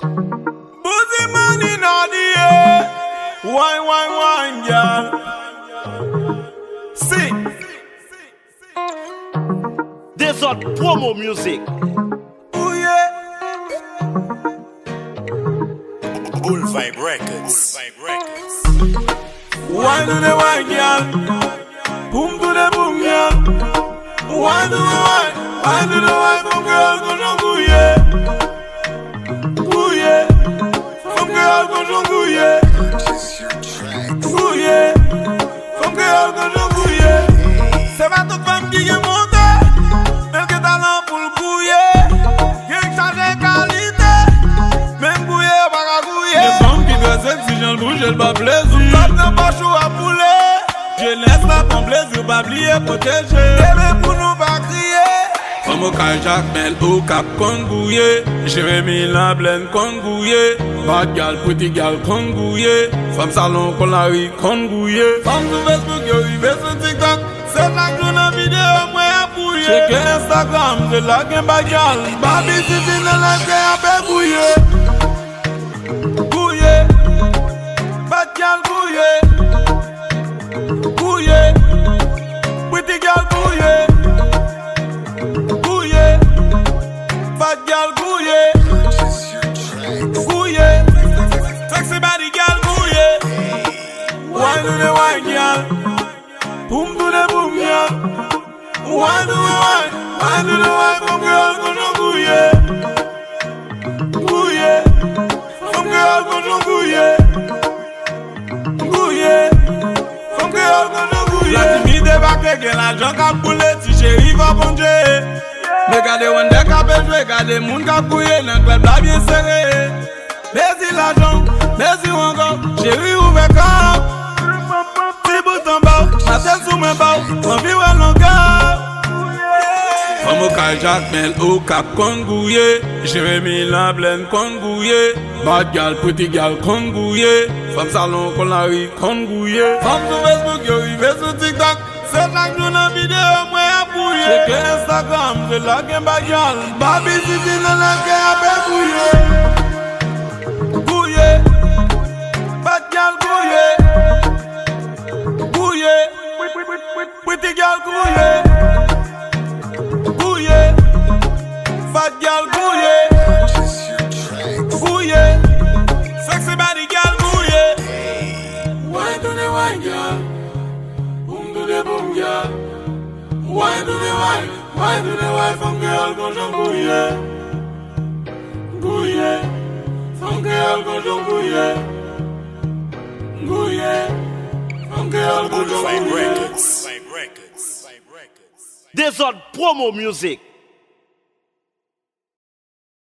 Pussy man in all the air. Wine, girl. See. Desert promo music. Ooh yeah. Bull Vibe Records. Wine to the wine, girl. Boom to the boom, girl. Wine to the wine. Wine to the wine, from girl, go jump, ooh yeah. Ooh yeah. From girl, go jump, ooh yeah. Ooh yeah. From girl, go jump, ooh yeah. C'est pas toute femme qui est montée, mais que talent pour le couiller. Qui change qualité, même couiller, pas qu'à couiller. Les femmes qui doivent sexy, j'en bouge, elles pas plaisir. Comme n'a pas chaud à poulet. Je laisse la ton plaisir, pas oublier, protéger. Bébé pour nous pas crier. Comme au Kajak, Mel au Cap, Kongouye. Jérémy la blende, Kongouye. Bad gal, pretty gal, Kongouye. Femme salon, Kolari, Kongouye. Femme sur Facebook, yo, il fait sur TikTok. C'est la clown en vidéo, moi à pouiller. Check Instagram, c'est la game bagal. Babi, si tu ne l'as qu'à faire bouiller. Bouiller. Bad gal, bouiller. Bouiller. Pretty gal, bouiller. Bouiller. Bad gal, bouiller. Bouiller. Sexy body gal, bouiller. Wine to the wine, gal. Boom to the boom, girl. Wine to the wine. Wine to the wine, from girl, go jump, bouiller. Bouiller. From girl, go jump, bouiller. Bouiller. From girl, go jump, bouiller. La timide va que l'argent qu'a boulé, si chérie va plonger. Mais gardez one deck à jouer, gardez moun qu'a couillé, l'enquête là bien serré. Merci l'argent, merci encore, chérie ouvert corps. En bas, ma tête sous mes bas, mon vie à longueur. Comme au Kajak, Mel au Cap, Kongouye. Jérémy la blende, Kongouye. Bad gal, pretty gal, Kongouye. Femme salon, Kolari, Kongouye. Femme sur Facebook, yo, il fait sur TikTok. C'est la clown en vidéo, moi à pouiller. Check Instagram, c'est la game bagal. Babi, si tu ne l'as qu'à faire bouiller. Bouiller. Bad gal, bouiller. Pretty girl, couille. Couille. Fat girl, couille. Couille. Sexy body girl, couille. Wine to the wine, girl. Boom to the boom, girl. Wine to the wine. Wine to the wine, from girl, go jump, couille. Couille. From girl, go jump, couille. Couille. From girl, go jump, couille. Vibe Records. Desert promo music.